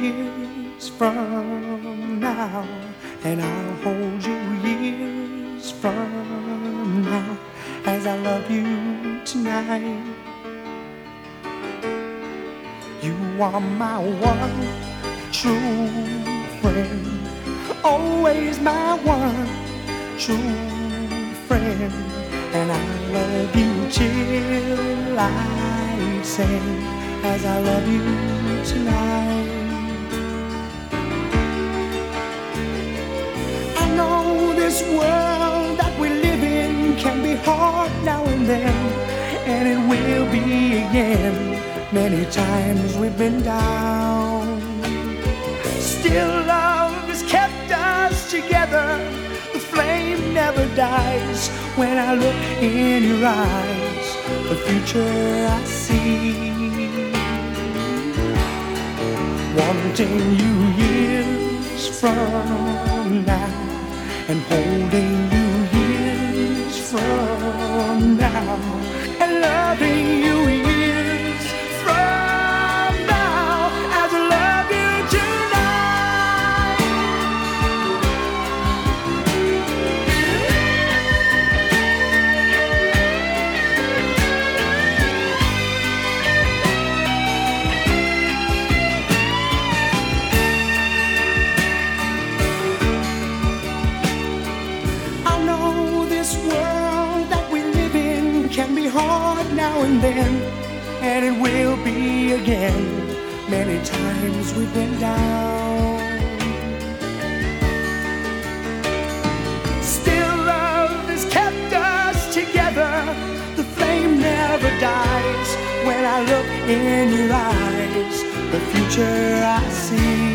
years from now, and I'll hold you years from now as I love you tonight. You are my one true friend, always my one true friend, and I love you till I say as I love you tonight. I know this world that we live in can be hard now and then, and it will be again. Many times we've been down, still love has kept us together. The flame never dies. When I look in your eyes, the future I see. Wanting you years from now, and holding you years from now, and loving you years from now as I love you can be hard now and then, and it will be again. Many times we've been down, still love has kept us together. The flame never dies. When I look in your eyes, the future I see.